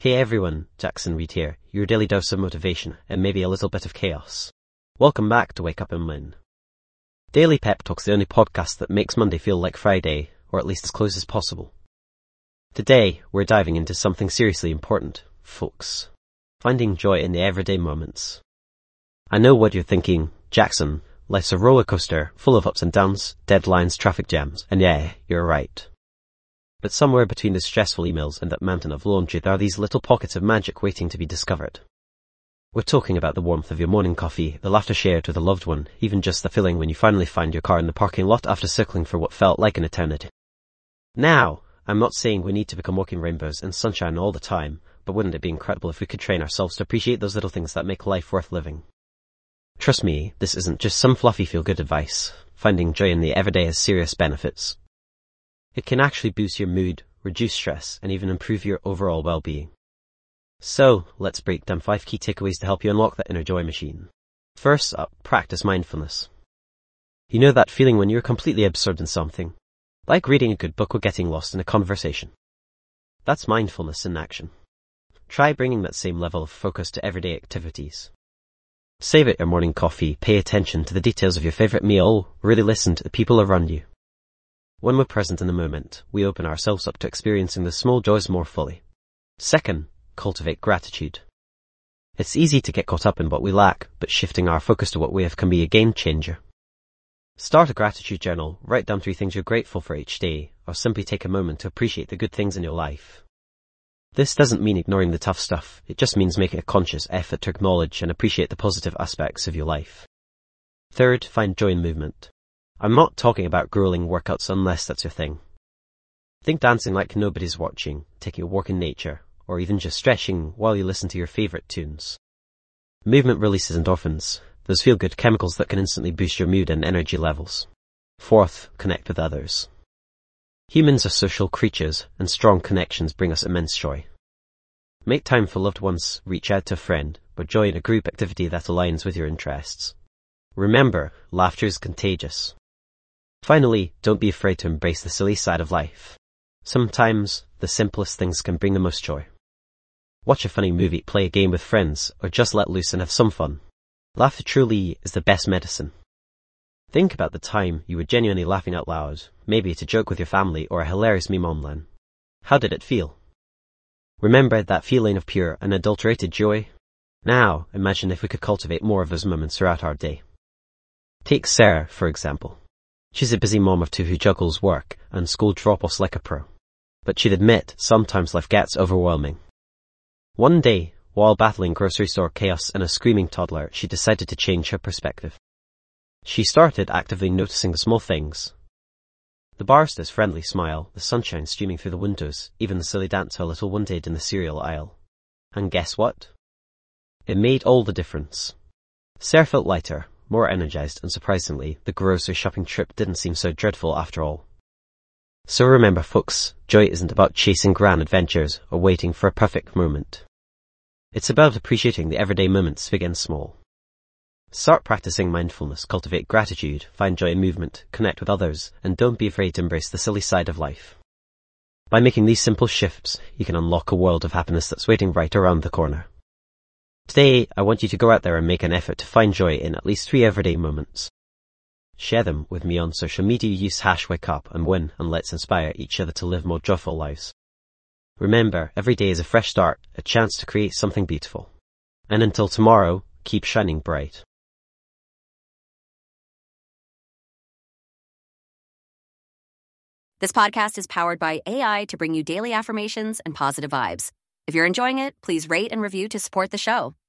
Hey everyone, Jackson Reed here, your daily dose of motivation and maybe a little bit of chaos. Welcome back to Wake Up and Win. Daily Pep Talk's the only podcast that makes Monday feel like Friday, or at least as close as possible. Today, we're diving into something seriously important, folks. Finding joy in the everyday moments. I know what you're thinking, Jackson, life's a roller coaster, full of ups and downs, deadlines, traffic jams, and yeah, you're right. But somewhere between the stressful emails and that mountain of laundry, there are these little pockets of magic waiting to be discovered. We're talking about the warmth of your morning coffee, the laughter shared with a loved one, even just the feeling when you finally find your car in the parking lot after circling for what felt like an eternity. Now, I'm not saying we need to become walking rainbows and sunshine all the time, but wouldn't it be incredible if we could train ourselves to appreciate those little things that make life worth living? Trust me, this isn't just some fluffy feel-good advice. Finding joy in the everyday has serious benefits. It can actually boost your mood, reduce stress, and even improve your overall well-being. So, let's break down 5 key takeaways to help you unlock that inner joy machine. First up, practice mindfulness. You know that feeling when you're completely absorbed in something? Like reading a good book or getting lost in a conversation. That's mindfulness in action. Try bringing that same level of focus to everyday activities. Savor your morning coffee, pay attention to the details of your favorite meal, really listen to the people around you. When we're present in the moment, we open ourselves up to experiencing the small joys more fully. Second, cultivate gratitude. It's easy to get caught up in what we lack, but shifting our focus to what we have can be a game changer. Start a gratitude journal, write down 3 things you're grateful for each day, or simply take a moment to appreciate the good things in your life. This doesn't mean ignoring the tough stuff, it just means making a conscious effort to acknowledge and appreciate the positive aspects of your life. Third, find joy in movement. I'm not talking about grueling workouts unless that's your thing. Think dancing like nobody's watching, taking a walk in nature, or even just stretching while you listen to your favorite tunes. Movement releases endorphins, those feel-good chemicals that can instantly boost your mood and energy levels. Fourth, connect with others. Humans are social creatures, and strong connections bring us immense joy. Make time for loved ones, reach out to a friend, or join a group activity that aligns with your interests. Remember, laughter is contagious. Finally, don't be afraid to embrace the silly side of life. Sometimes, the simplest things can bring the most joy. Watch a funny movie, play a game with friends, or just let loose and have some fun. Laughter truly is the best medicine. Think about the time you were genuinely laughing out loud, maybe at a joke with your family or a hilarious meme online. How did it feel? Remember that feeling of pure, unadulterated joy? Now, imagine if we could cultivate more of those moments throughout our day. Take Sarah, for example. She's a busy mom of 2 who juggles work and school drop-offs like a pro. But she'd admit, sometimes life gets overwhelming. One day, while battling grocery store chaos and a screaming toddler, she decided to change her perspective. She started actively noticing the small things. The barista's friendly smile, the sunshine streaming through the windows, even the silly dance her little one did in the cereal aisle. And guess what? It made all the difference. Sarah felt lighter, more energized, and surprisingly, the grocery shopping trip didn't seem so dreadful after all. So remember folks, joy isn't about chasing grand adventures or waiting for a perfect moment. It's about appreciating the everyday moments, big and small. Start practicing mindfulness, cultivate gratitude, find joy in movement, connect with others, and don't be afraid to embrace the silly side of life. By making these simple shifts, you can unlock a world of happiness that's waiting right around the corner. Today, I want you to go out there and make an effort to find joy in at least 3 everyday moments. Share them with me on social media, use #WakeUpAndWin, and let's inspire each other to live more joyful lives. Remember, every day is a fresh start, a chance to create something beautiful. And until tomorrow, keep shining bright. This podcast is powered by AI to bring you daily affirmations and positive vibes. If you're enjoying it, please rate and review to support the show.